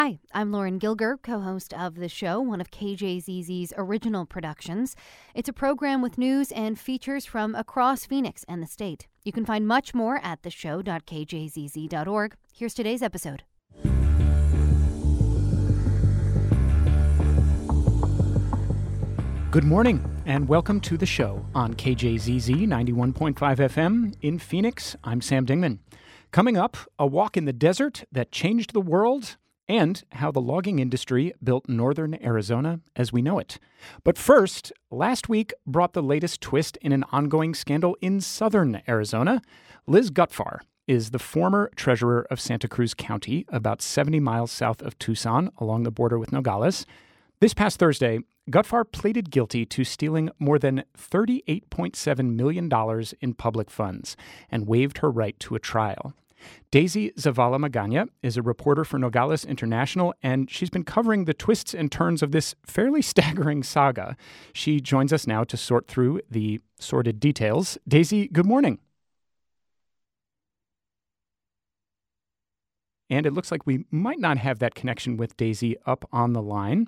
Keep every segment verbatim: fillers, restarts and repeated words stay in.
Hi, I'm Lauren Gilger, co-host of the show, one of K J Z Z's original productions. It's a program with news and features from across Phoenix and the state. You can find much more at the show dot k j z z dot org. Here's today's episode. Good morning, and welcome to the show on K J Z Z ninety-one point five F M in Phoenix. I'm Sam Dingman. Coming up, a walk in the desert that changed the world, and how the logging industry built northern Arizona as we know it. But first, last week brought the latest twist in an ongoing scandal in southern Arizona. Liz Gutfar is the former treasurer of Santa Cruz County, about seventy miles south of Tucson, along the border with Nogales. This past Thursday, Gutfar pleaded guilty to stealing more than thirty-eight point seven million dollars in public funds and waived her right to a trial. Daisy Zavala Magana is a reporter for Nogales International, and she's been covering the twists and turns of this fairly staggering saga. She joins us now to sort through the sordid details. Daisy, good morning. And it looks like we might not have that connection with Daisy up on the line,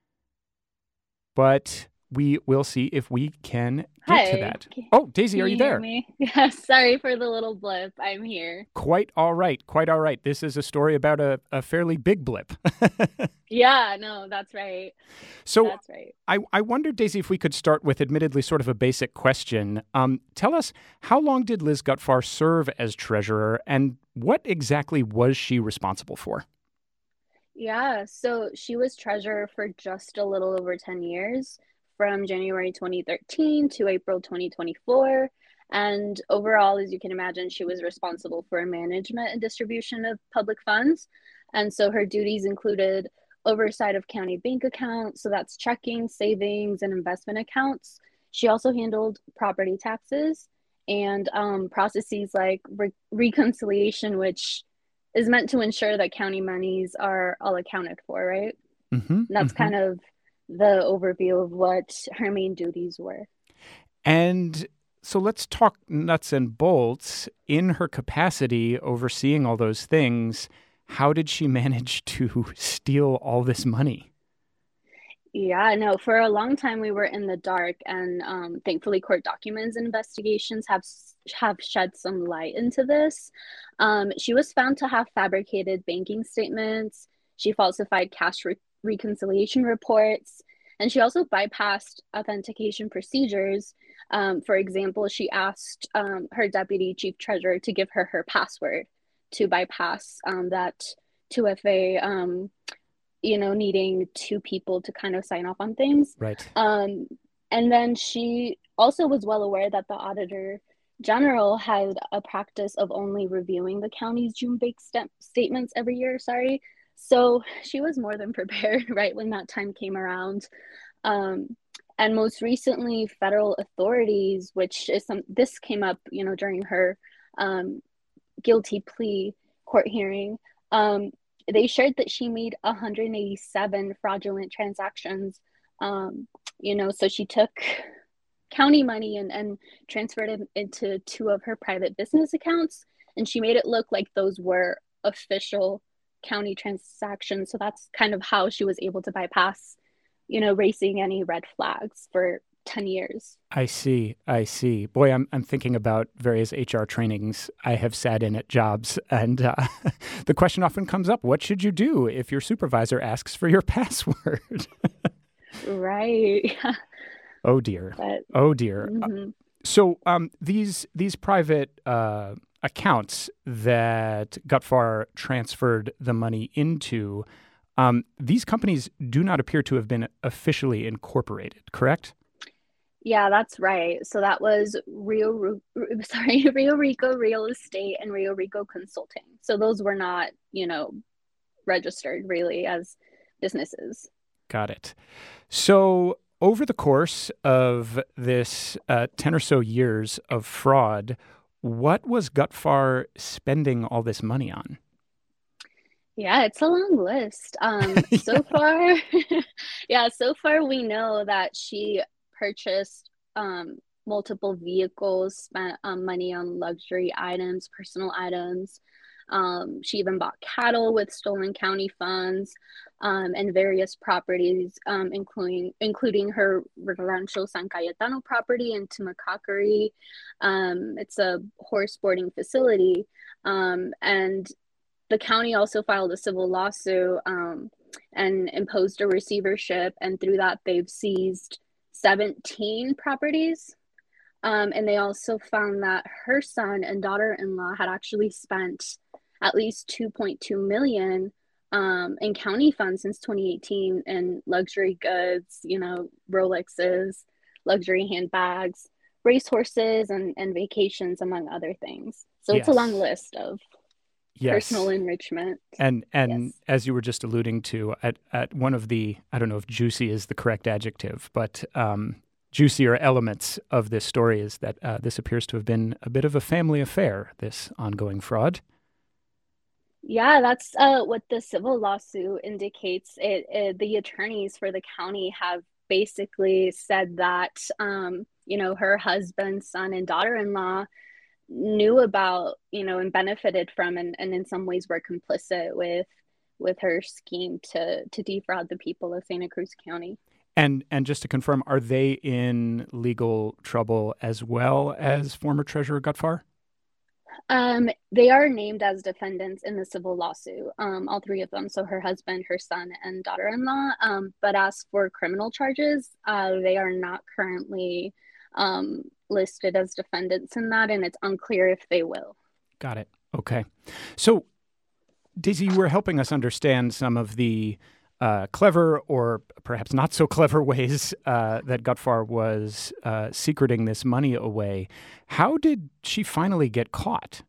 but we will see if we can get Hi. to that. Oh, Daisy, Can are you, you there? hear me? Yeah, sorry for the little blip. I'm here. Quite all right. Quite all right. This is a story about a, a fairly big blip. Yeah, no, that's right. So That's right. I, I wondered, Daisy, if we could start with admittedly sort of a basic question. Um, tell us, how long did Liz Gutfar serve as treasurer, and what exactly was she responsible for? Yeah, so she was treasurer for just a little over ten years, from January twenty thirteen to April twenty twenty-four. And overall, as you can imagine, she was responsible for management and distribution of public funds. And so her duties included oversight of county bank accounts, so that's checking, savings, and investment accounts. She also handled property taxes and um, processes like re- reconciliation, which is meant to ensure that county monies are all accounted for, right? Mm-hmm, And that's mm-hmm. kind of the overview of what her main duties were. And so let's talk nuts and bolts. In her capacity overseeing all those things, how did she manage to steal all this money? Yeah, no, for a long time we were in the dark, and um, thankfully court documents and investigations have have shed some light into this. Um, she was found to have fabricated banking statements. She falsified cash re- reconciliation reports, and she also bypassed authentication procedures. Um, for example, she asked um, her deputy chief treasurer to give her her password to bypass um, that two F A um, you know, needing two people to kind of sign off on things. Right. Um, and then she also was well aware that the auditor general had a practice of only reviewing the county's June bank st- statements every year. Sorry. So she was more than prepared, right, when that time came around. Um, and most recently, federal authorities, which is some, this came up, you know, during her um, guilty plea court hearing, um, they shared that she made one hundred eighty-seven fraudulent transactions. Um, you know, so she took county money and, and transferred it into two of her private business accounts, and she made it look like those were official county transactions. So that's kind of how she was able to bypass, you know, raising any red flags for ten years. I see. I see. Boy, I'm I'm thinking about various H R trainings I have sat in at jobs, and uh, the question often comes up: what should you do if your supervisor asks for your password? Right. Oh dear. But, oh dear. mm-hmm. Uh, so um, these these private uh, accounts that Gutfar transferred the money into, um, these companies do not appear to have been officially incorporated, correct? Yeah, that's right. So that was Rio, Ru- sorry, Rio Rico Real Estate and Rio Rico Consulting. So those were not, you know, registered really as businesses. Got it. So over the course of this uh, ten or so years of fraud, what was Gutfar spending all this money on? Yeah, it's a long list. Um, so Yeah. far, yeah, so far we know that she purchased um, multiple vehicles, spent um, money on luxury items, personal items. Um, she even bought cattle with stolen county funds, um, and various properties, um, including including her Rancho San Cayetano property in Tumacacori. Um, it's a horse boarding facility, um, and the county also filed a civil lawsuit, um, and imposed a receivership, and through that they've seized seventeen properties. Um, and they also found that her son and daughter-in-law had actually spent at least two point two million um, in county funds since twenty eighteen in luxury goods, you know, Rolexes, luxury handbags, racehorses, and, and vacations, among other things. So Yes. it's a long list of Yes. personal enrichment. And and Yes. as you were just alluding to, at, at one of the, I don't know if juicy is the correct adjective, but um, juicier elements of this story is that uh, this appears to have been a bit of a family affair, this ongoing fraud. Yeah, that's uh, what the civil lawsuit indicates. It, it the attorneys for the county have basically said that um, you know, her husband, son, and daughter-in-law knew about, you know, and benefited from, and, and in some ways were complicit with with her scheme to to defraud the people of Santa Cruz County. And and just to confirm, are they in legal trouble as well as former Treasurer Gutfar? Um, they are named as defendants in the civil lawsuit, um, all three of them. So her husband, her son, and daughter-in-law. Um, but as for criminal charges, uh, they are not currently um, listed as defendants in that, and it's unclear if they will. Got it. Okay. So, Daisy, you were helping us understand some of the uh, clever or perhaps not so clever ways uh, that Gutfar was uh, secreting this money away. How did she finally get caught?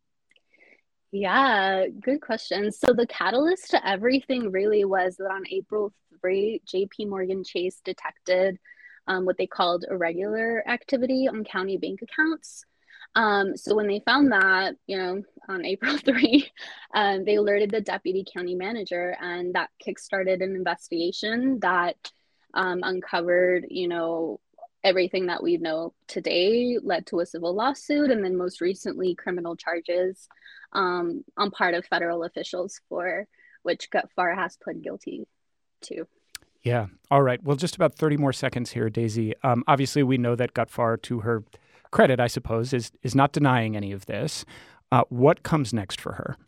Yeah, good question. So the catalyst to everything really was that on April third, J P Morgan Chase detected um, what they called irregular activity on county bank accounts. Um, so when they found that, you know, on April third, um, they alerted the deputy county manager, and that kickstarted an investigation that um, uncovered, you know, everything that we know today, led to a civil lawsuit, and then most recently criminal charges um, on part of federal officials, for which Gutfar has pled guilty to. Yeah. All right. Well, just about thirty more seconds here, Daisy. Um, obviously, we know that Gutfar, to her credit, I suppose, is is not denying any of this. Uh, what comes next for her?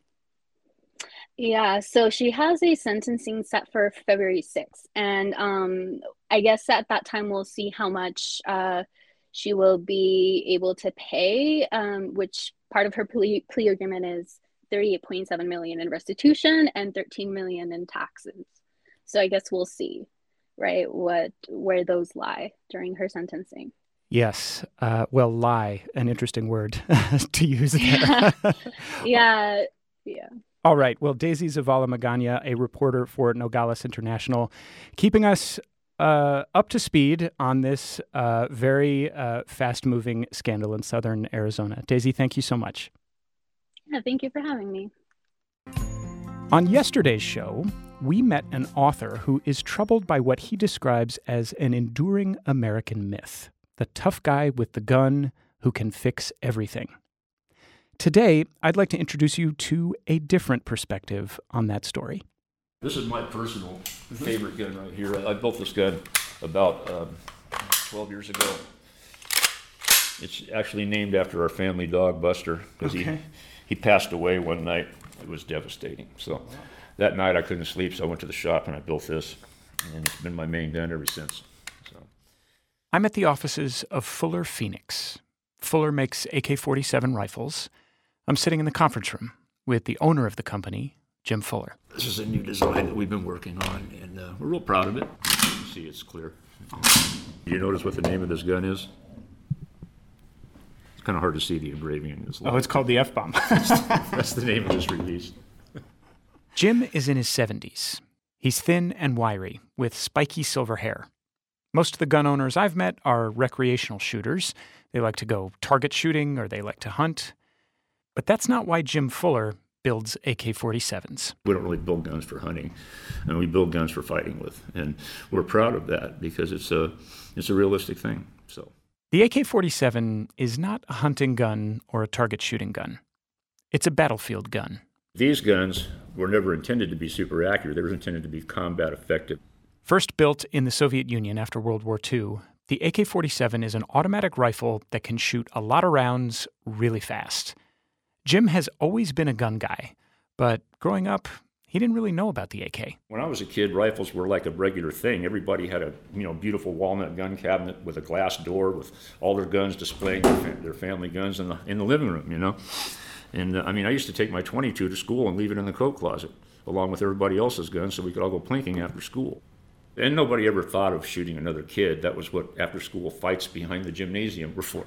Yeah, so she has a sentencing set for February sixth. And um, I guess at that time, we'll see how much uh, she will be able to pay, um, which part of her plea, plea agreement is thirty-eight point seven million dollars in restitution and thirteen million dollars in taxes. So I guess we'll see, right, what where those lie during her sentencing. Yes. Uh, well, lie, an interesting word to use there. Yeah. yeah. Yeah. All right. Well, Daisy Zavala Magana, a reporter for Nogales International, keeping us uh, up to speed on this uh, very uh, fast-moving scandal in southern Arizona. Daisy, thank you so much. Yeah, thank you for having me. On yesterday's show, we met an author who is troubled by what he describes as an enduring American myth, the tough guy with the gun who can fix everything. Today, I'd like to introduce you to a different perspective on that story. This is my personal favorite gun right here. I built this gun about um, twelve years ago. It's actually named after our family dog, Buster, because Okay. he, he passed away one night. It was devastating. So that night I couldn't sleep, so I went to the shop and I built this. And it's been my main gun ever since. So. I'm at the offices of Fuller Phoenix. Fuller makes A K forty-seven rifles. I'm sitting in the conference room with the owner of the company, Jim Fuller. This is a new design that we've been working on, and uh, we're real proud of it. You can see it's clear. You notice what the name of this gun is? It's kind of hard to see the engraving in this. Oh, it's called the F-bomb. That's the name of this release. Jim is in his seventies. He's thin and wiry, with spiky silver hair. Most of the gun owners I've met are recreational shooters. They like to go target shooting or they like to hunt. But that's not why Jim Fuller builds A K forty-sevens. We don't really build guns for hunting, and we build guns for fighting with. And we're proud of that because it's a, it's a realistic thing. So the A K forty-seven is not a hunting gun or a target shooting gun. It's a battlefield gun. These guns were never intended to be super accurate. They were intended to be combat effective. First built in the Soviet Union after World War Two, the A K forty-seven is an automatic rifle that can shoot a lot of rounds really fast. Jim has always been a gun guy, but growing up, he didn't really know about the A K. When I was a kid, rifles were like a regular thing. Everybody had a you know beautiful walnut gun cabinet with a glass door with all their guns displaying their, fa- their family guns in the in the living room, you know. And uh, I mean, I used to take my twenty-two to school and leave it in the coat closet, along with everybody else's guns, so we could all go plinking after school. And nobody ever thought of shooting another kid. That was what after-school fights behind the gymnasium were for.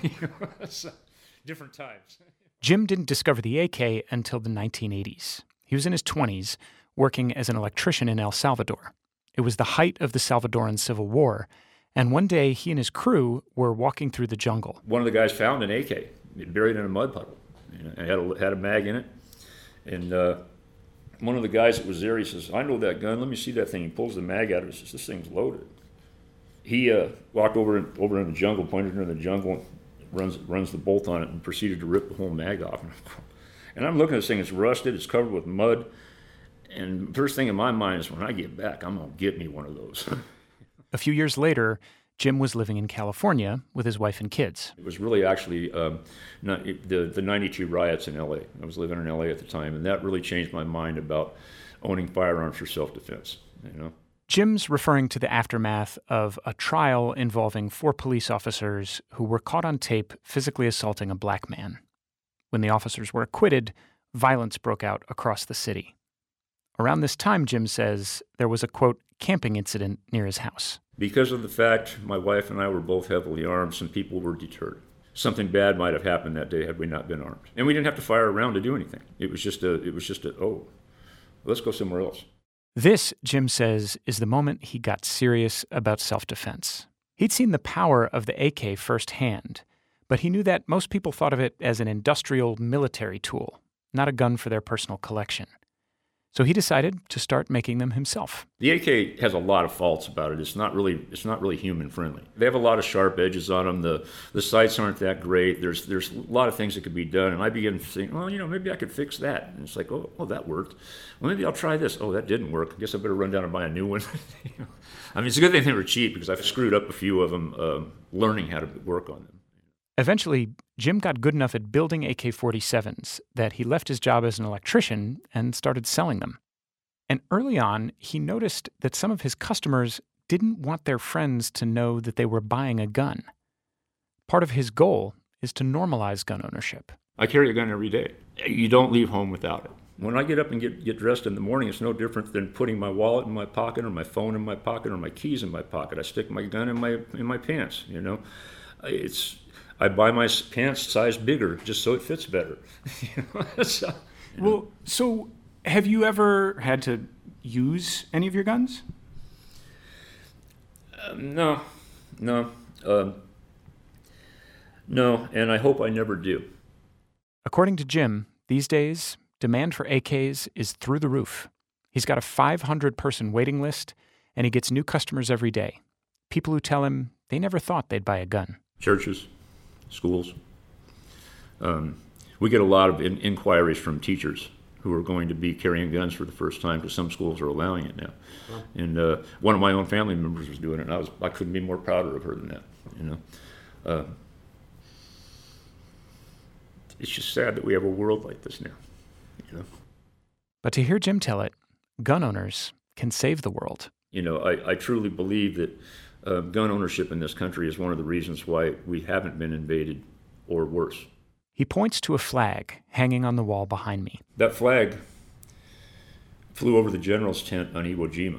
So, different times. Jim didn't discover the A K until the nineteen eighties. He was in his twenties, working as an electrician in El Salvador. It was the height of the Salvadoran Civil War, and one day he and his crew were walking through the jungle. One of the guys found an A K buried in a mud puddle. You know, it had a, had a mag in it, and uh, one of the guys that was there, he says, "I know that gun. Let me see that thing." He pulls the mag out. He says, "This thing's loaded." He uh, walked over over in the jungle, pointed it in the jungle, runs runs the bolt on it, and proceeded to rip the whole mag off. And I'm looking at this thing. It's rusted. It's covered with mud. And first thing in my mind is, when I get back, I'm gonna get me one of those. A few years later, Jim was living in California with his wife and kids. It was really actually um, not, the the ninety-two riots in L A. I was living in L A at the time, and that really changed my mind about owning firearms for self-defense. You know, Jim's referring to the aftermath of a trial involving four police officers who were caught on tape physically assaulting a black man. When the officers were acquitted, violence broke out across the city. Around this time, Jim says, there was a, quote, camping incident near his house. Because of the fact my wife and I were both heavily armed, some people were deterred. Something bad might have happened that day had we not been armed. And we didn't have to fire around to do anything. It was just a, it was just a, oh, let's go somewhere else. This, Jim says, is the moment he got serious about self-defense. He'd seen the power of the A K firsthand, but he knew that most people thought of it as an industrial military tool, not a gun for their personal collection. So he decided to start making them himself. The A K has a lot of faults about it. It's not really it's not really human friendly. They have a lot of sharp edges on them. The the sights aren't that great. There's there's a lot of things that could be done. And I began to think, well, you know, maybe I could fix that. And it's like, oh, oh, that worked. Well, maybe I'll try this. Oh, that didn't work. I guess I better run down and buy a new one. You know? I mean, it's a good thing they were cheap because I've screwed up a few of them um, learning how to work on them. Eventually, Jim got good enough at building A K forty-sevens that he left his job as an electrician and started selling them. And early on, he noticed that some of his customers didn't want their friends to know that they were buying a gun. Part of his goal is to normalize gun ownership. I carry a gun every day. You don't leave home without it. When I get up and get, get dressed in the morning, it's no different than putting my wallet in my pocket or my phone in my pocket or my keys in my pocket. I stick my gun in my in my pants, you know. It's I buy my pants size bigger just so it fits better. You know? So, you know. Well, so have you ever had to use any of your guns? Um, no, no, um, no, and I hope I never do. According to Jim, these days, demand for A Ks is through the roof. He's got a five hundred person waiting list, and he gets new customers every day. People who tell him they never thought they'd buy a gun. Churches, schools. Um, we get a lot of in- inquiries from teachers who are going to be carrying guns for the first time because some schools are allowing it now. Wow. And uh, one of my own family members was doing it, and I was I couldn't be more prouder of her than that. You know, uh, it's just sad that we have a world like this now. You know, but to hear Jim tell it, gun owners can save the world. You know, I, I truly believe that uh, gun ownership in this country is one of the reasons why we haven't been invaded, or worse. He points to a flag hanging on the wall behind me. That flag flew over the general's tent on Iwo Jima.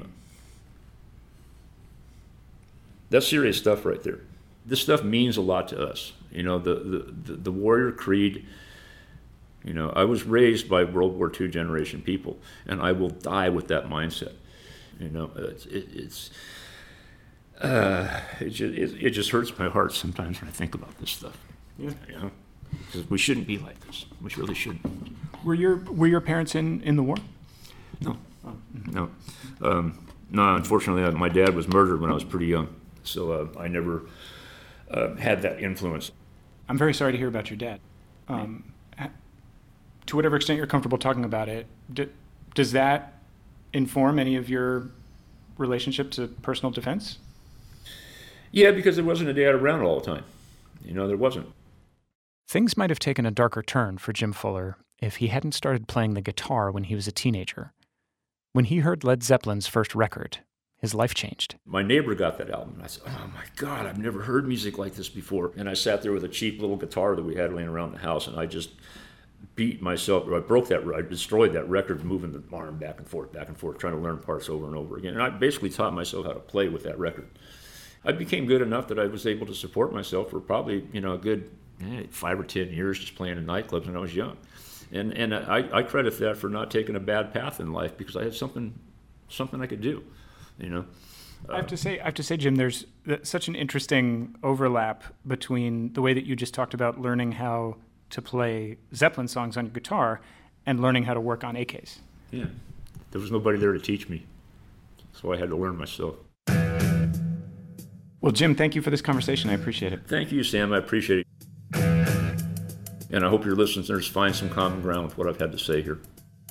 That's serious stuff right there. This stuff means a lot to us. You know, the, the, the, the warrior creed, you know, I was raised by World War Two generation people, and I will die with that mindset. You know, it's, it, it's uh, it, just, it, it just hurts my heart sometimes when I think about this stuff. Yeah. You know? Because we shouldn't be like this. We really shouldn't. Were your were your parents in, in the war? No, oh. no, um, no. Unfortunately, my dad was murdered when I was pretty young, so uh, I never uh, had that influence. I'm very sorry to hear about your dad. Um, to whatever extent you're comfortable talking about it, d- does that inform any of your relationship to personal defense? Yeah, because there wasn't a dad around all the time. You know, there wasn't. Things might have taken a darker turn for Jim Fuller if he hadn't started playing the guitar when he was a teenager. When he heard Led Zeppelin's first record, his life changed. My neighbor got that album, and I said, oh my God, I've never heard music like this before. And I sat there with a cheap little guitar that we had laying around the house, and I just beat myself, or I broke that, I destroyed that record, moving the arm back and forth, back and forth, trying to learn parts over and over again. And I basically taught myself how to play with that record. I became good enough that I was able to support myself for probably, you know, a good eh, five or ten years just playing in nightclubs when I was young. And and I, I credit that for not taking a bad path in life, because I had something something I could do, you know. Uh, I have to say, I have to say, Jim, there's such an interesting overlap between the way that you just talked about learning how to play Zeppelin songs on your guitar and learning how to work on A Ks. Yeah, there was nobody there to teach me, so I had to learn myself. Well, Jim, thank you for this conversation. I appreciate it. Thank you, Sam. I appreciate it. And I hope your listeners find some common ground with what I've had to say here.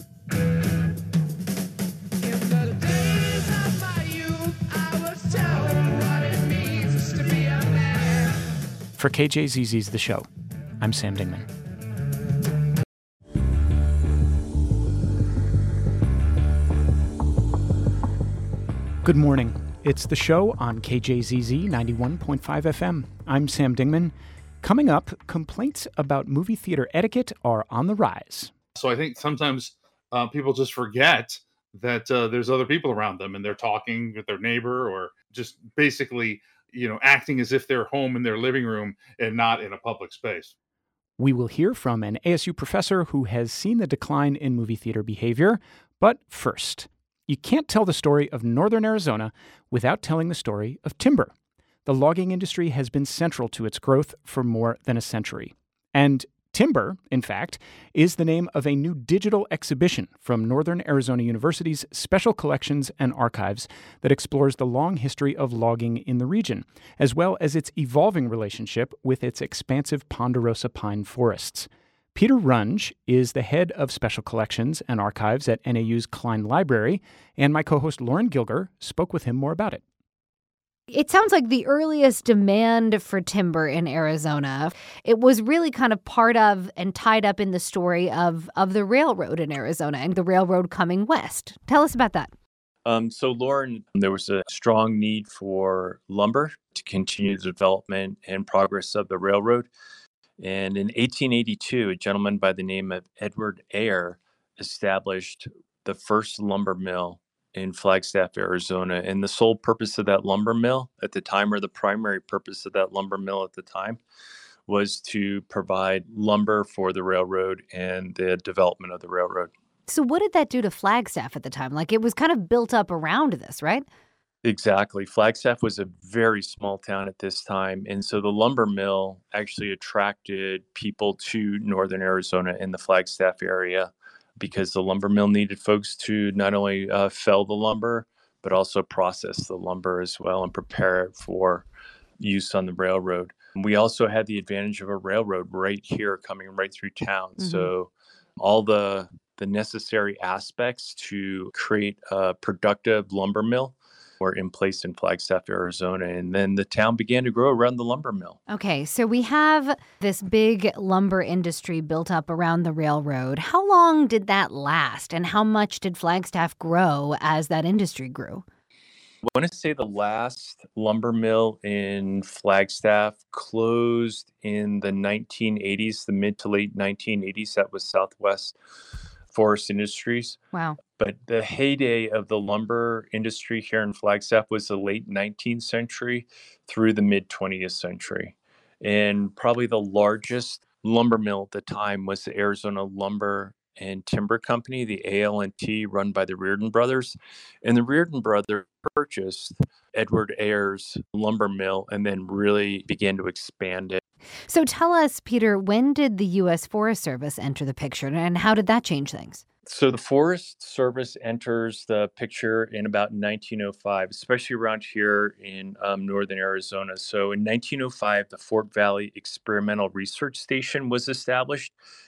For K J Z Z's The Show, I'm Sam Dingman. Good morning. It's The Show on K J Z Z ninety-one point five F M. I'm Sam Dingman. Coming up, complaints about movie theater etiquette are on the rise. So I think sometimes uh, people just forget that uh, there's other people around them and they're talking with their neighbor, or just basically, you know, acting as if they're home in their living room and not in a public space. We will hear from an A S U professor who has seen the decline in movie theater behavior. But first, you can't tell the story of Northern Arizona without telling the story of timber. The logging industry has been central to its growth for more than a century. And Timber, in fact, is the name of a new digital exhibition from Northern Arizona University's Special Collections and Archives that explores the long history of logging in the region, as well as its evolving relationship with its expansive ponderosa pine forests. Peter Runge is the head of Special Collections and Archives at N A U's Klein Library, and my co-host Lauren Gilger spoke with him more about it. It sounds like the earliest demand for timber in Arizona, it was really kind of part of and tied up in the story of, of the railroad in Arizona and the railroad coming west. Tell us about that. Um, so, Lauren, there was a strong need for lumber to continue the development and progress of the railroad. And in eighteen eighty-two, a gentleman by the name of Edward Ayer established the first lumber mill in Flagstaff, Arizona. And the sole purpose of that lumber mill at the time, or the primary purpose of that lumber mill at the time, was to provide lumber for the railroad and the development of the railroad. So what did that do to Flagstaff at the time? Like, it was kind of built up around this, right? Exactly. Flagstaff was a very small town at this time. And so the lumber mill actually attracted people to Northern Arizona in the Flagstaff area, because the lumber mill needed folks to not only uh, fell the lumber, but also process the lumber as well and prepare it for use on the railroad. We also had the advantage of a railroad right here coming right through town. Mm-hmm. So all the the necessary aspects to create a productive lumber mill were in place in Flagstaff, Arizona. And then the town began to grow around the lumber mill. Okay, so we have this big lumber industry built up around the railroad. How long did that last, and how much did Flagstaff grow as that industry grew? I want to say the last lumber mill in Flagstaff closed in the nineteen eighties, the mid to late nineteen eighties. That was Southwest Forest Industries. Wow. But the heyday of the lumber industry here in Flagstaff was the late nineteenth century through the mid twentieth century. And probably the largest lumber mill at the time was the Arizona Lumber and Timber Company, the A L and T, run by the Reardon brothers. And the Reardon brothers purchased Edward Ayer's lumber mill and then really began to expand it. So tell us, Peter, when did the U S Forest Service enter the picture, and how did that change things? So the Forest Service enters the picture in about nineteen oh five, especially around here in um, northern Arizona. So in nineteen oh five, the Fort Valley Experimental Research Station was established.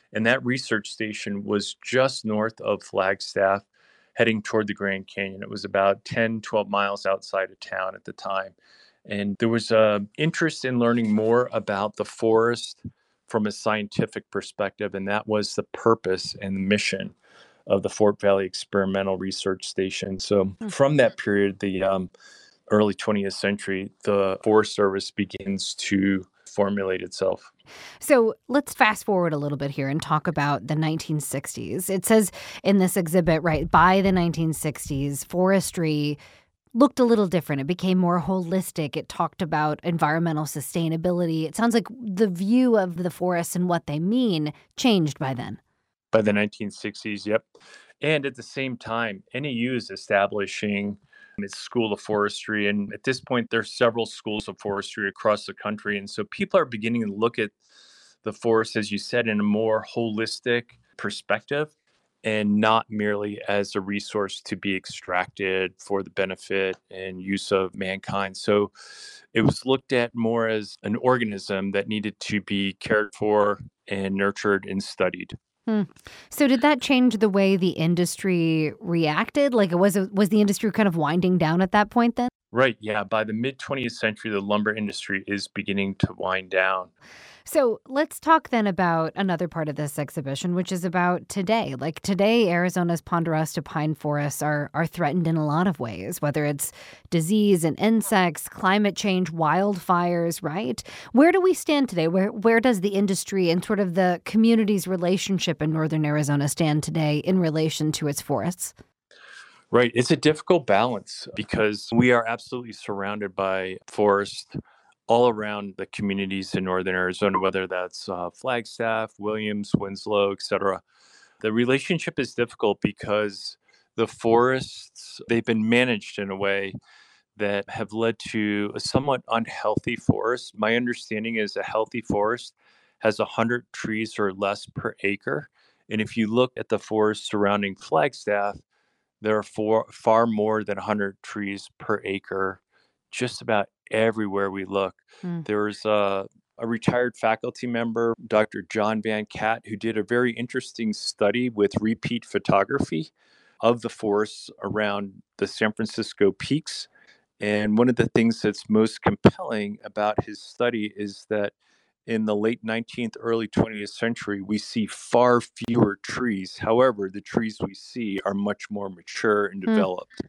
And that research station was just north of Flagstaff, heading toward the Grand Canyon. It was about ten, twelve miles outside of town at the time. And there was a interest in learning more about the forest from a scientific perspective, and that was the purpose and the mission of the Fort Valley Experimental Research Station. So Hmm. from that period, the um, early twentieth century, the Forest Service begins to formulate itself. So let's fast forward a little bit here and talk about the nineteen sixties. It says in this exhibit, right, by the nineteen sixties, forestry looked a little different. It became more holistic. It talked about environmental sustainability. It sounds like the view of the forests and what they mean changed by then. By the nineteen sixties, yep. And at the same time, N A U is establishing its School of Forestry. And at this point, there are several schools of forestry across the country. And so people are beginning to look at the forest, as you said, in a more holistic perspective and not merely as a resource to be extracted for the benefit and use of mankind. So it was looked at more as an organism that needed to be cared for and nurtured and studied. Hmm. So did that change the way the industry reacted? Like, was it, was the industry kind of winding down at that point then? Right. Yeah. By the mid twentieth century, the lumber industry is beginning to wind down. So let's talk then about another part of this exhibition, which is about today. Like today, Arizona's ponderosa pine forests are are threatened in a lot of ways, whether it's disease and insects, climate change, wildfires, right? Where do we stand today? Where where does the industry and sort of the community's relationship in northern Arizona stand today in relation to its forests? Right. It's a difficult balance because we are absolutely surrounded by forest all around the communities in northern Arizona, whether that's uh, Flagstaff, Williams, Winslow, et cetera. The relationship is difficult because the forests, they've been managed in a way that have led to a somewhat unhealthy forest. My understanding is a healthy forest has one hundred trees or less per acre. And if you look at the forest surrounding Flagstaff, there are four, far more than one hundred trees per acre just about everywhere we look. Mm. There was a, a retired faculty member, Doctor John Van Cat, who did a very interesting study with repeat photography of the forests around the San Francisco peaks. And one of the things that's most compelling about his study is that in the late nineteenth, early twentieth century, we see far fewer trees. However, the trees we see are much more mature and Mm. developed.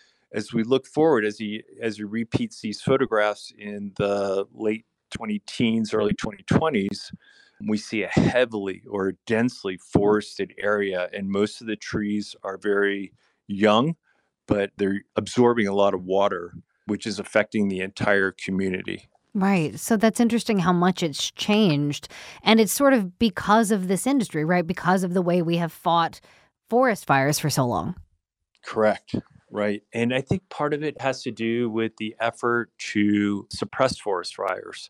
As we look forward, as he as he repeats these photographs in the late twenty teens, early twenty twenties, we see a heavily or densely forested area, and most of the trees are very young, but they're absorbing a lot of water, which is affecting the entire community. Right. So that's interesting how much it's changed. And it's sort of because of this industry, right? Because of the way we have fought forest fires for so long. Correct. Right. And I think part of it has to do with the effort to suppress forest fires.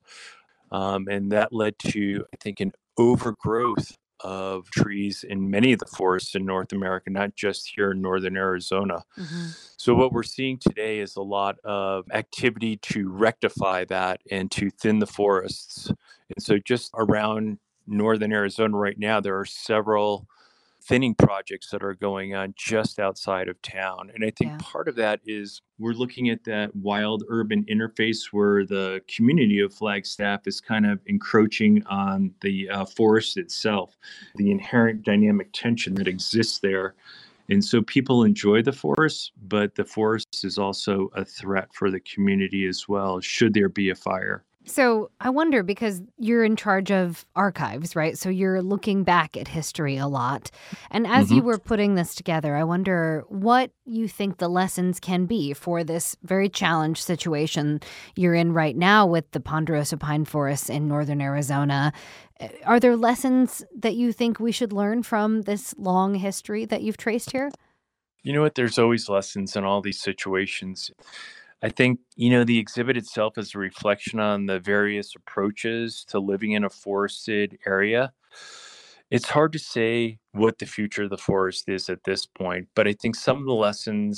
Um, and that led to, I think, an overgrowth of trees in many of the forests in North America, not just here in northern Arizona. Mm-hmm. So what we're seeing today is a lot of activity to rectify that and to thin the forests. And so just around northern Arizona right now, there are several thinning projects that are going on just outside of town. And I think Yeah. part of that is we're looking at that wild urban interface where the community of Flagstaff is kind of encroaching on the uh, forest itself, the inherent dynamic tension that exists there. And so people enjoy the forest, but the forest is also a threat for the community as well, should there be a fire. So I wonder, because you're in charge of archives, right? So you're looking back at history a lot. And as you Mhm. were putting this together, I wonder what you think the lessons can be for this very challenged situation you're in right now with the ponderosa pine forests in northern Arizona. Uh, Are there lessons that you think we should learn from this long history that you've traced here? You know what? There's always lessons in all these situations. I think, you know, the exhibit itself is a reflection on the various approaches to living in a forested area. It's hard to say what the future of the forest is at this point, but I think some of the lessons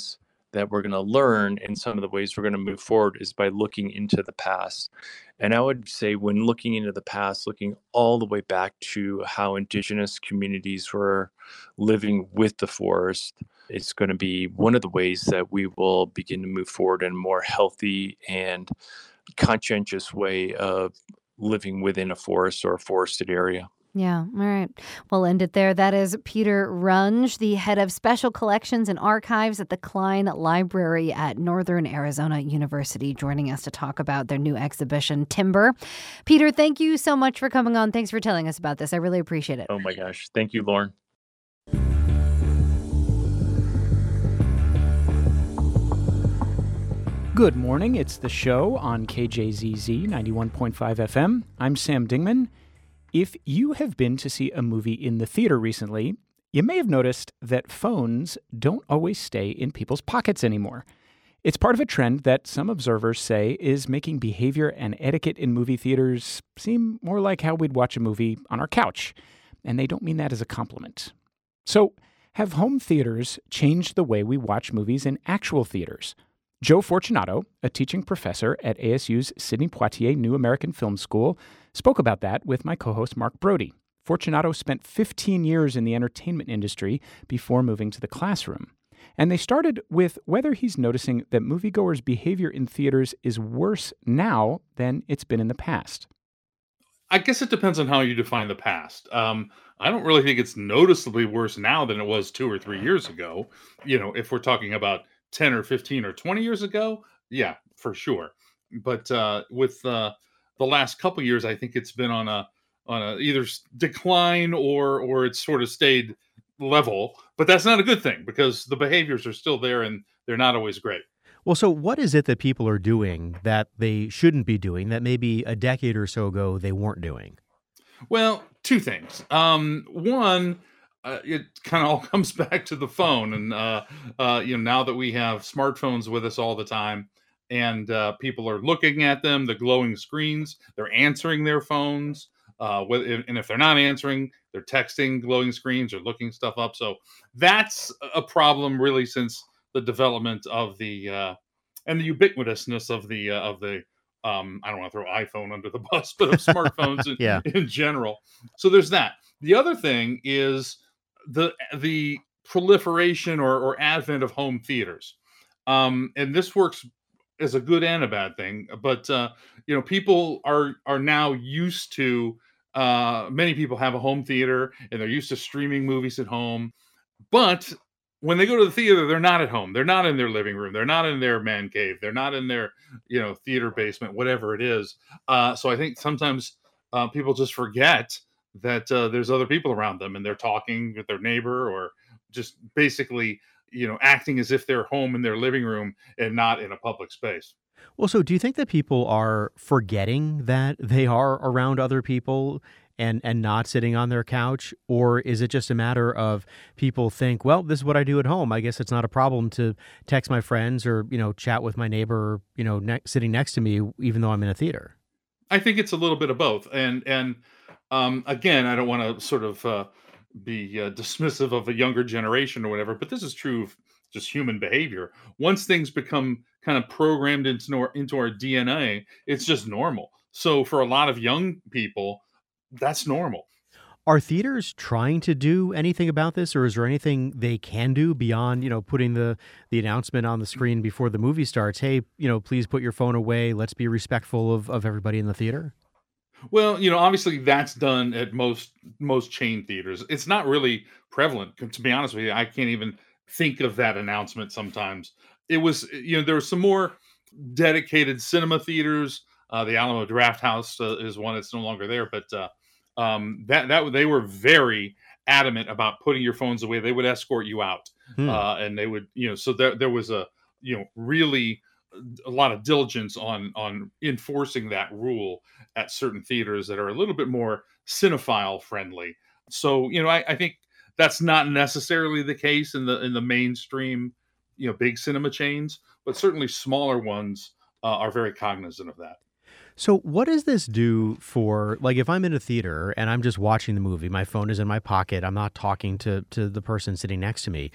that we're going to learn and some of the ways we're going to move forward is by looking into the past. And I would say when looking into the past, looking all the way back to how indigenous communities were living with the forest, it's going to be one of the ways that we will begin to move forward in a more healthy and conscientious way of living within a forest or a forested area. Yeah. All right. We'll end it there. That is Peter Runge, the head of special collections and archives at the Klein Library at Northern Arizona University, joining us to talk about their new exhibition, Timber. Peter, thank you so much for coming on. Thanks for telling us about this. I really appreciate it. Oh my gosh. Thank you, Lauren. Good morning. It's The Show on K J Z Z ninety-one point five F M. I'm Sam Dingman. If you have been to see a movie in the theater recently, you may have noticed that phones don't always stay in people's pockets anymore. It's part of a trend that some observers say is making behavior and etiquette in movie theaters seem more like how we'd watch a movie on our couch. And they don't mean that as a compliment. So, have home theaters changed the way we watch movies in actual theaters? Joe Fortunato, a teaching professor at A S U's Sidney Poitier New American Film School, spoke about that with my co-host Mark Brody. Fortunato spent fifteen years in the entertainment industry before moving to the classroom. And they started with whether he's noticing that moviegoers' behavior in theaters is worse now than it's been in the past. I guess it depends on how you define the past. Um, I don't really think it's noticeably worse now than it was two or three years ago. You know, if we're talking about ten or fifteen or twenty years ago, yeah, for sure. But uh, with uh, the last couple years, I think it's been on a on a either decline or or it's sort of stayed level. But that's not a good thing because the behaviors are still there and they're not always great. Well, so what is it that people are doing that they shouldn't be doing that maybe a decade or so ago they weren't doing? Well, two things. Um, one, uh, it kind of all comes back to the phone. And, uh, uh, you know, now that we have smartphones with us all the time and uh, people are looking at them, the glowing screens, they're answering their phones. Uh, and if they're not answering, they're texting glowing screens or looking stuff up. So that's a problem really since the development of the uh, and the ubiquitousness of the uh, of the um, I don't want to throw iPhone under the bus, but of smartphones in, yeah. in general. So there's that. The other thing is the the proliferation or, or advent of home theaters, um, and this works as a good and a bad thing. But uh, you know, people are are now used to. Uh, many people have a home theater and they're used to streaming movies at home, but when they go to the theater, they're not at home. They're not in their living room. They're not in their man cave. They're not in their, you know, theater basement, whatever it is. Uh, so I think sometimes uh, people just forget that uh, there's other people around them and they're talking with their neighbor or just basically, you know, acting as if they're home in their living room and not in a public space. Well, so do you think that people are forgetting that they are around other people and and not sitting on their couch? Or is it just a matter of people think, well, this is what I do at home. I guess it's not a problem to text my friends or, you know, chat with my neighbor, you know, ne- sitting next to me, even though I'm in a theater? I think it's a little bit of both. And, and um, again, I don't want to sort of uh, be uh, dismissive of a younger generation or whatever, but this is true of just human behavior. Once things become kind of programmed into our, into our D N A, it's just normal. So for a lot of young people, that's normal. Are theaters trying to do anything about this, or is there anything they can do beyond, you know, putting the, the announcement on the screen before the movie starts? Hey, you know, please put your phone away. Let's be respectful of, of everybody in the theater. Well, you know, obviously that's done at most most chain theaters. It's not really prevalent. To be honest with you, I can't even think of that announcement sometimes. It was, you know, there were some more dedicated cinema theaters. Uh, the Alamo Drafthouse uh, is one that's no longer there, but uh, um, that that they were very adamant about putting your phones away. They would escort you out, hmm. uh, and they would, you know, so there there was a, you know, really a lot of diligence on on enforcing that rule at certain theaters that are a little bit more cinephile friendly. So, you know, I, I think that's not necessarily the case in the in the mainstream, you know, big cinema chains, but certainly smaller ones uh, are very cognizant of that. So what does this do for, like, if I'm in a theater and I'm just watching the movie, my phone is in my pocket, I'm not talking to, to the person sitting next to me.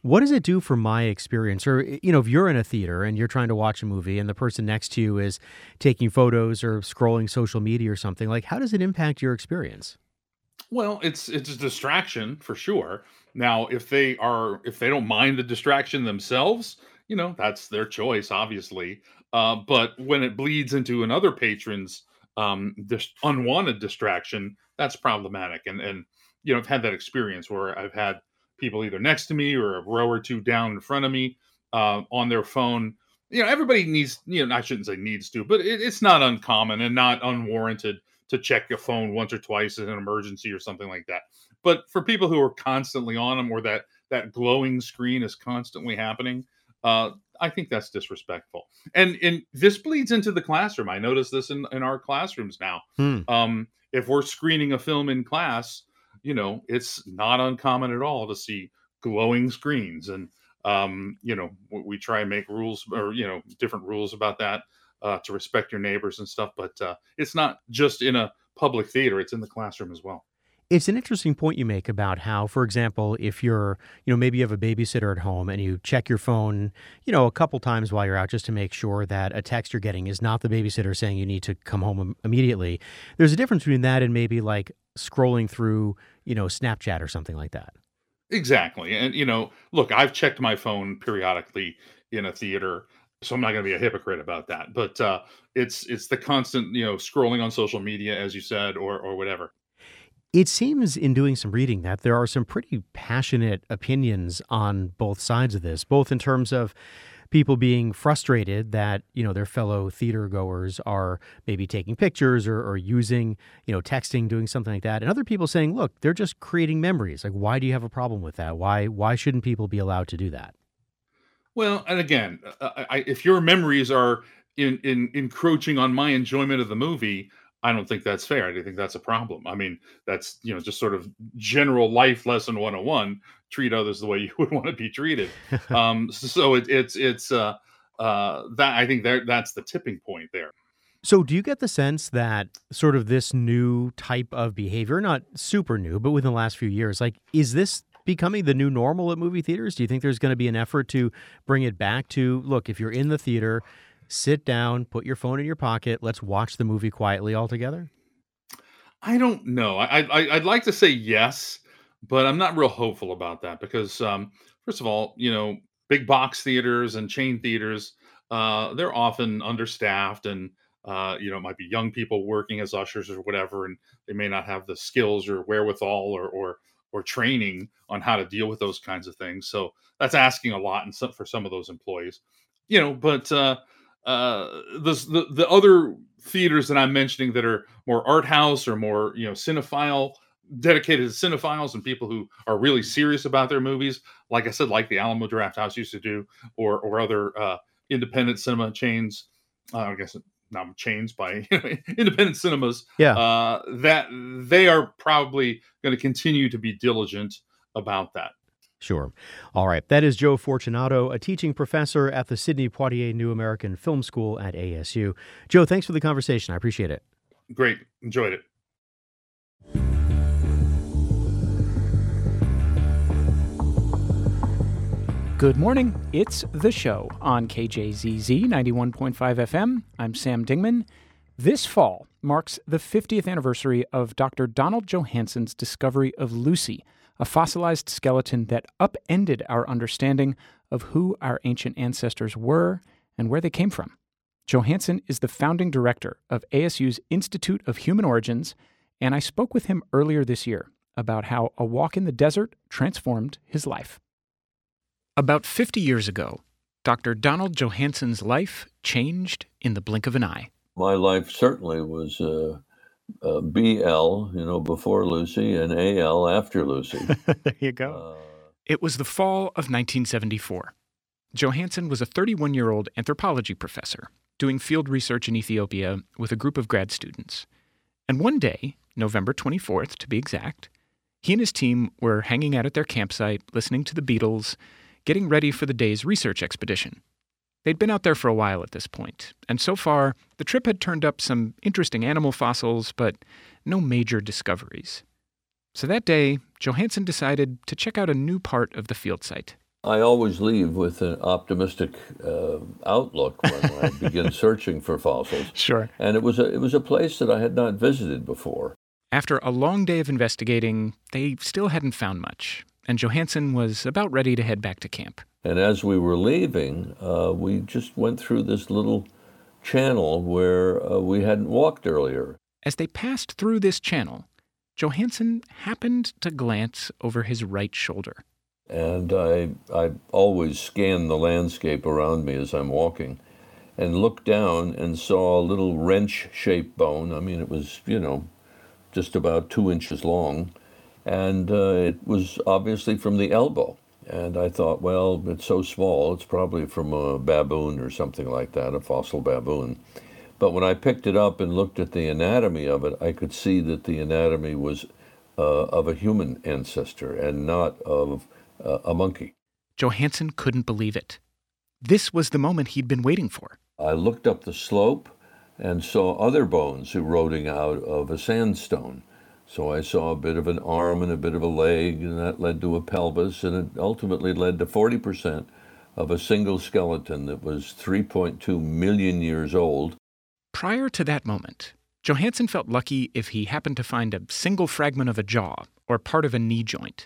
What does it do for my experience? Or, you know, if you're in a theater and you're trying to watch a movie and the person next to you is taking photos or scrolling social media or something, like, how does it impact your experience? Well, it's it's a distraction for sure. Now, if they are if they don't mind the distraction themselves, you know, that's their choice, obviously. Uh, but when it bleeds into another patron's um, dis- unwanted distraction, that's problematic. And and you know, I've had that experience where I've had people either next to me or a row or two down in front of me uh, on their phone. You know, everybody needs. You know, I shouldn't say needs to, but it, it's not uncommon and not unwarranted to check your phone once or twice in an emergency or something like that. But for people who are constantly on them, or that that glowing screen is constantly happening, uh, I think that's disrespectful. And and this bleeds into the classroom. I notice this in, in our classrooms now. Hmm. Um, if we're screening a film in class, you know, it's not uncommon at all to see glowing screens. And um, you know, we, we try and make rules, or you know, different rules about that uh, to respect your neighbors and stuff. But uh, it's not just in a public theater; it's in the classroom as well. It's an interesting point you make about how, for example, if you're, you know, maybe you have a babysitter at home and you check your phone, you know, a couple times while you're out just to make sure that a text you're getting is not the babysitter saying you need to come home im- immediately. There's a difference between that and maybe like scrolling through, you know, Snapchat or something like that. Exactly. And, you know, look, I've checked my phone periodically in a theater, so I'm not going to be a hypocrite about that. But uh, it's it's the constant, you know, scrolling on social media, as you said, or or whatever. It seems in doing some reading that there are some pretty passionate opinions on both sides of this, both in terms of people being frustrated that, you know, their fellow theater goers are maybe taking pictures or, or using, you know, texting, doing something like that. And other people saying, look, they're just creating memories. Like, why do you have a problem with that? Why, why shouldn't people be allowed to do that? Well, and again, uh, I, if your memories are in, in encroaching on my enjoyment of the movie, I don't think that's fair. I don't think that's a problem. I mean, that's, you know, just sort of general life lesson one oh one. Treat others the way you would want to be treated. Um, so it, it's it's uh, uh, that I think that that's the tipping point there. So do you get the sense that sort of this new type of behavior, not super new, but within the last few years, like, is this becoming the new normal at movie theaters? Do you think there's going to be an effort to bring it back to, look, if you're in the theater, sit down, put your phone in your pocket, let's watch the movie quietly all together? I don't know. I, I I'd like to say yes, but I'm not real hopeful about that because, um, first of all, you know, big box theaters and chain theaters, uh, they're often understaffed, and uh, you know, it might be young people working as ushers or whatever, and they may not have the skills or wherewithal or or or training on how to deal with those kinds of things. So that's asking a lot, and some, for some of those employees, you know. But uh, uh, the, the the other theaters that I'm mentioning that are more art house or more, you know, cinephile, dedicated to cinephiles and people who are really serious about their movies, like I said, like the Alamo Draft House used to do, or or other uh, independent cinema chains. Uh, I guess not chains by independent cinemas. Yeah. Uh, that they are probably going to continue to be diligent about that. Sure. All right. That is Joe Fortunato, a teaching professor at the Sidney Poitier New American Film School at A S U. Joe, thanks for the conversation. I appreciate it. Great. Enjoyed it. Good morning. It's The Show on K J Z Z ninety-one point five F M. I'm Sam Dingman. This fall marks the fiftieth anniversary of Doctor Donald Johansen's discovery of Lucy, a fossilized skeleton that upended our understanding of who our ancient ancestors were and where they came from. Johansen is the founding director of A S U's Institute of Human Origins, and I spoke with him earlier this year about how a walk in the desert transformed his life. About fifty years ago, Doctor Donald Johansen's life changed in the blink of an eye. My life certainly was uh, uh, B L, you know, before Lucy, and A L after Lucy. There you go. Uh, it was the fall of nineteen seventy-four. Johansen was a thirty-one-year-old anthropology professor doing field research in Ethiopia with a group of grad students. And one day, November twenty-fourth to be exact, he and his team were hanging out at their campsite, listening to the Beatles, getting ready for the day's research expedition. They'd been out there for a while at this point, and so far, the trip had turned up some interesting animal fossils, but no major discoveries. So that day, Johansen decided to check out a new part of the field site, I always leave with an optimistic uh, outlook when I begin searching for fossils. Sure. And it was a it was a place that I had not visited before. After a long day of investigating, they still hadn't found much, and Johansen was about ready to head back to camp. And as we were leaving, uh, we just went through this little channel where uh, we hadn't walked earlier. As they passed through this channel, Johansen happened to glance over his right shoulder. And I, I always scan the landscape around me as I'm walking and looked down and saw a little wrench-shaped bone. I mean, it was, you know, just about two inches long. And uh, it was obviously from the elbow. And I thought, well, it's so small, it's probably from a baboon or something like that, a fossil baboon. But when I picked it up and looked at the anatomy of it, I could see that the anatomy was uh, of a human ancestor and not of uh, a monkey. Johansen couldn't believe it. This was the moment he'd been waiting for. I looked up the slope and saw other bones eroding out of a sandstone. So I saw a bit of an arm and a bit of a leg, and that led to a pelvis, and it ultimately led to forty percent of a single skeleton that was three point two million years old. Prior to that moment, Johansen felt lucky if he happened to find a single fragment of a jaw or part of a knee joint.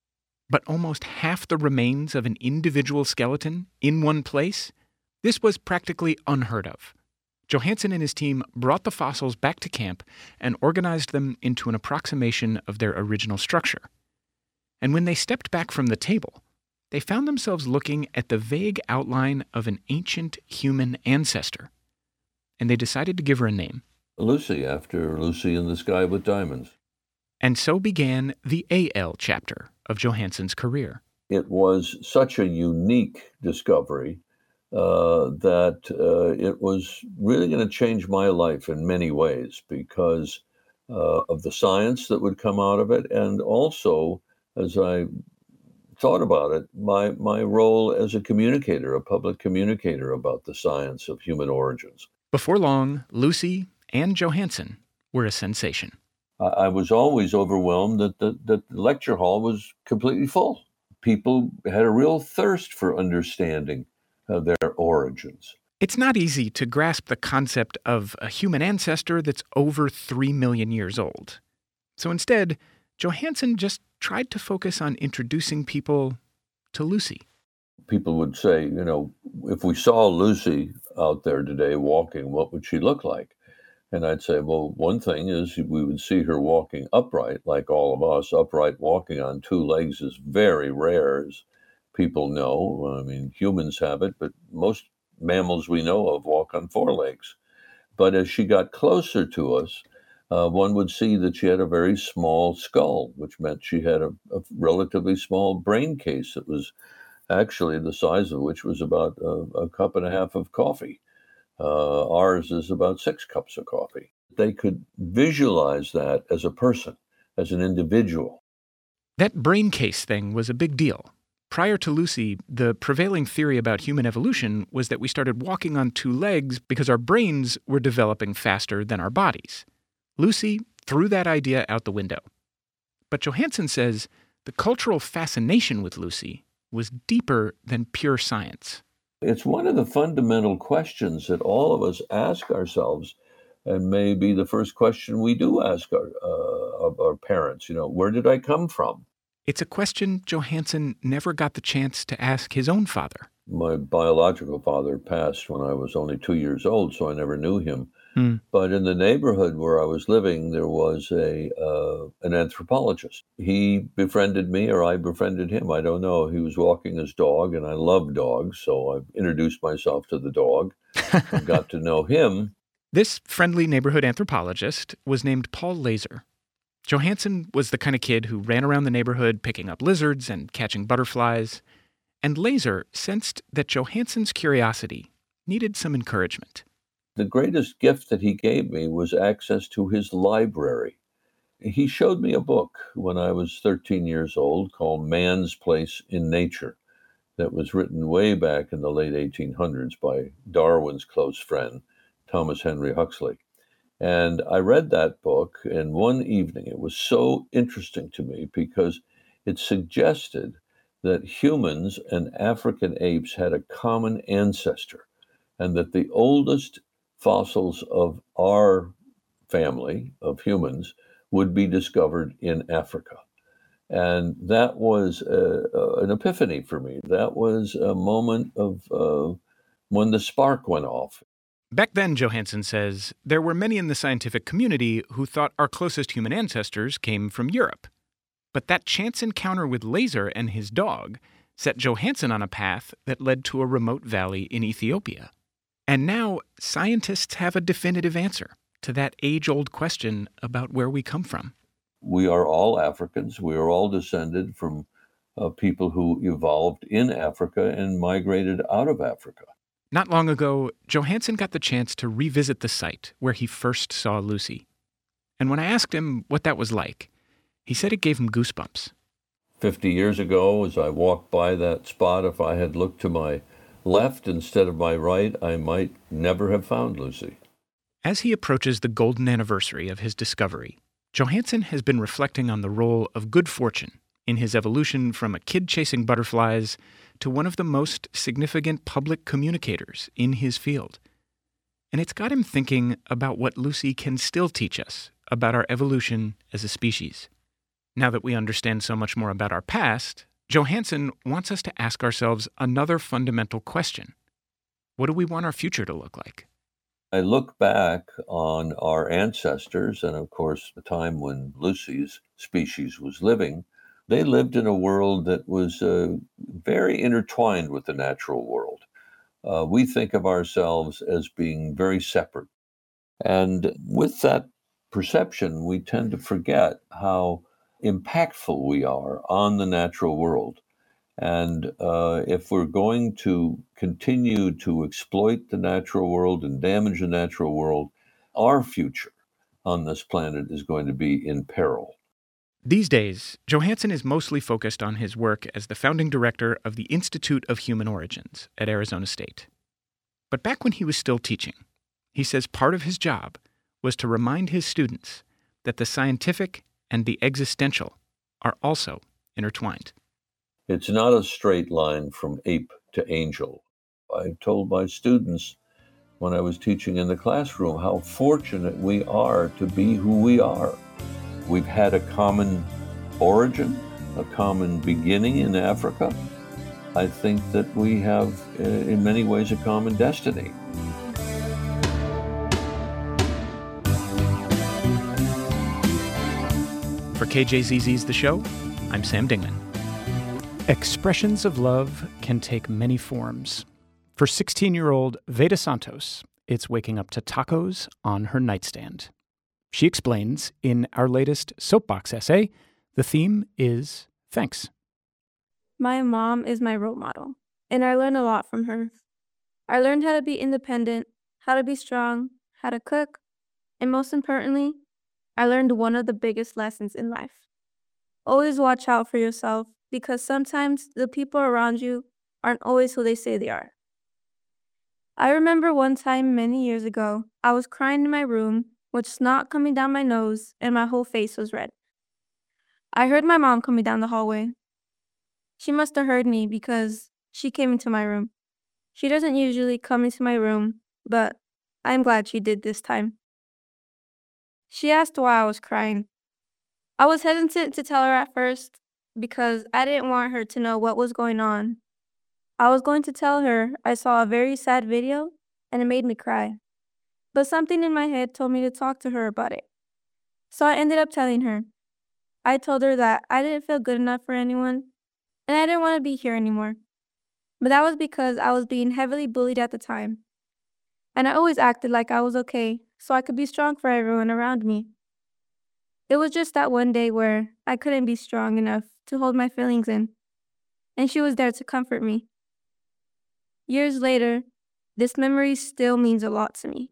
But almost half the remains of an individual skeleton in one place? This was practically unheard of. Johansen and his team brought the fossils back to camp and organized them into an approximation of their original structure. And when they stepped back from the table, they found themselves looking at the vague outline of an ancient human ancestor. And they decided to give her a name. Lucy, after Lucy in the Sky with Diamonds. And so began the A L chapter of Johansen's career. It was such a unique discovery uh, that uh, it was really going to change my life in many ways because uh, of the science that would come out of it, and also, as I thought about it, my, my role as a communicator, a public communicator about the science of human origins. Before long, Lucy and Johansen were a sensation. I was always overwhelmed that the, that the lecture hall was completely full. People had a real thirst for understanding uh, their origins. It's not easy to grasp the concept of a human ancestor that's over three million years old. So instead, Johansen just tried to focus on introducing people to Lucy. People would say, you know, if we saw Lucy out there today walking, what would she look like? And I'd say, well, one thing is we would see her walking upright, like all of us. Upright walking on two legs is very rare, as people know. I mean, humans have it, but most mammals we know of walk on four legs. But as she got closer to us, uh, one would see that she had a very small skull, which meant she had a, a relatively small brain case that was actually the size of which was about a, a cup and a half of coffee. Uh, ours is about six cups of coffee. They could visualize that as a person, as an individual. That brain case thing was a big deal. Prior to Lucy, the prevailing theory about human evolution was that we started walking on two legs because our brains were developing faster than our bodies. Lucy threw that idea out the window. But Johansen says the cultural fascination with Lucy was deeper than pure science. It's one of the fundamental questions that all of us ask ourselves, and may be the first question we do ask our, uh, of our parents. You know, where did I come from? It's a question Johansen never got the chance to ask his own father. My biological father passed when I was only two years old, so I never knew him. Hmm. But in the neighborhood where I was living, there was a uh, an anthropologist. He befriended me, or I befriended him. I don't know. He was walking his dog, and I love dogs, so I introduced myself to the dog and got to know him. This friendly neighborhood anthropologist was named Paul Laser. Johansen was the kind of kid who ran around the neighborhood picking up lizards and catching butterflies. And Laser sensed that Johansen's curiosity needed some encouragement. The greatest gift that he gave me was access to his library. He showed me a book when I was thirteen years old called Man's Place in Nature that was written way back in the late eighteen hundreds by Darwin's close friend, Thomas Henry Huxley. And I read that book, and one evening it was so interesting to me because it suggested that humans and African apes had a common ancestor, and that the oldest fossils of our family of humans would be discovered in Africa. And that was uh, uh, an epiphany for me. That was a moment of uh, when the spark went off. Back then, Johansen says, there were many in the scientific community who thought our closest human ancestors came from Europe. But that chance encounter with Laser and his dog set Johansen on a path that led to a remote valley in Ethiopia. And now scientists have a definitive answer to that age-old question about where we come from. We are all Africans. We are all descended from uh, people who evolved in Africa and migrated out of Africa. Not long ago, Johansen got the chance to revisit the site where he first saw Lucy. And when I asked him what that was like, he said it gave him goosebumps. Fifty years ago, as I walked by that spot, if I had looked to my left instead of my right, I might never have found Lucy. As he approaches the golden anniversary of his discovery, Johansen has been reflecting on the role of good fortune in his evolution from a kid chasing butterflies to one of the most significant public communicators in his field. And it's got him thinking about what Lucy can still teach us about our evolution as a species. Now that we understand so much more about our past, Johansen wants us to ask ourselves another fundamental question. What do we want our future to look like? I look back on our ancestors, and of course, the time when Lucy's species was living. They lived in a world that was uh, very intertwined with the natural world. Uh, we think of ourselves as being very separate. And with that perception, we tend to forget how impactful we are on the natural world. And uh, if we're going to continue to exploit the natural world and damage the natural world, our future on this planet is going to be in peril. These days, Johansen is mostly focused on his work as the founding director of the Institute of Human Origins at Arizona State. But back when he was still teaching, he says part of his job was to remind his students that the scientific and the existential are also intertwined. It's not a straight line from ape to angel. I told my students when I was teaching in the classroom how fortunate we are to be who we are. We've had a common origin, a common beginning in Africa. I think that we have, uh, in many ways, a common destiny. For K J Z Z's The Show, I'm Sam Dingman. Expressions of love can take many forms. For sixteen-year-old Veda Santos, it's waking up to tacos on her nightstand. She explains in our latest Soapbox essay, the theme is thanks. My mom is my role model, and I learned a lot from her. I learned how to be independent, how to be strong, how to cook, and most importantly, I learned one of the biggest lessons in life. Always watch out for yourself, because sometimes the people around you aren't always who they say they are. I remember one time many years ago, I was crying in my room with snot coming down my nose and my whole face was red. I heard my mom coming down the hallway. She must have heard me because she came into my room. She doesn't usually come into my room, but I'm glad she did this time. She asked why I was crying. I was hesitant to tell her at first because I didn't want her to know what was going on. I was going to tell her I saw a very sad video and it made me cry. But something in my head told me to talk to her about it. So I ended up telling her. I told her that I didn't feel good enough for anyone, and I didn't want to be here anymore. But that was because I was being heavily bullied at the time. And I always acted like I was okay, so I could be strong for everyone around me. It was just that one day where I couldn't be strong enough to hold my feelings in, and she was there to comfort me. Years later, this memory still means a lot to me.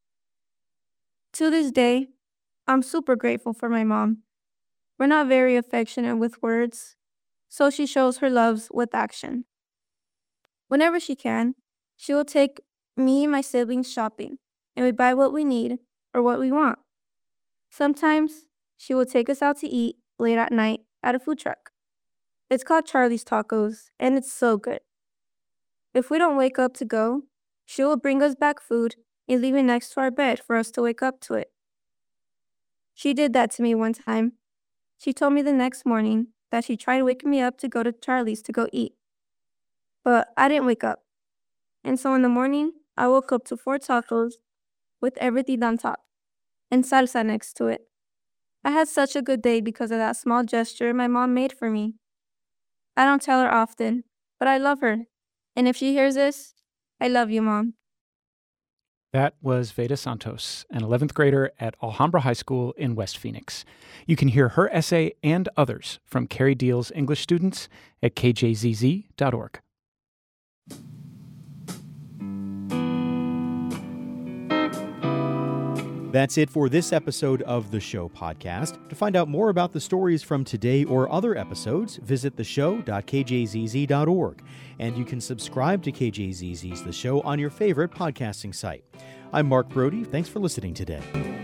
To this day, I'm super grateful for my mom. We're not very affectionate with words, so she shows her love with action. Whenever she can, she will take me and my siblings shopping, and we buy what we need or what we want. Sometimes, she will take us out to eat late at night at a food truck. It's called Charlie's Tacos, and it's so good. If we don't wake up to go, she will bring us back food and leave it next to our bed for us to wake up to it. She did that to me one time. She told me the next morning that she tried waking me up to go to Charlie's to go eat. But I didn't wake up. And so in the morning, I woke up to four tacos with everything on top and salsa next to it. I had such a good day because of that small gesture my mom made for me. I don't tell her often, but I love her. And if she hears this, I love you, Mom. That was Veda Santos, an eleventh grader at Alhambra High School in West Phoenix. You can hear her essay and others from Carrie Deal's English students at k j z z dot org. That's it for this episode of The Show podcast. To find out more about the stories from today or other episodes, visit the show dot k j z z dot org. And you can subscribe to K J Z Z's The Show on your favorite podcasting site. I'm Mark Brody. Thanks for listening today.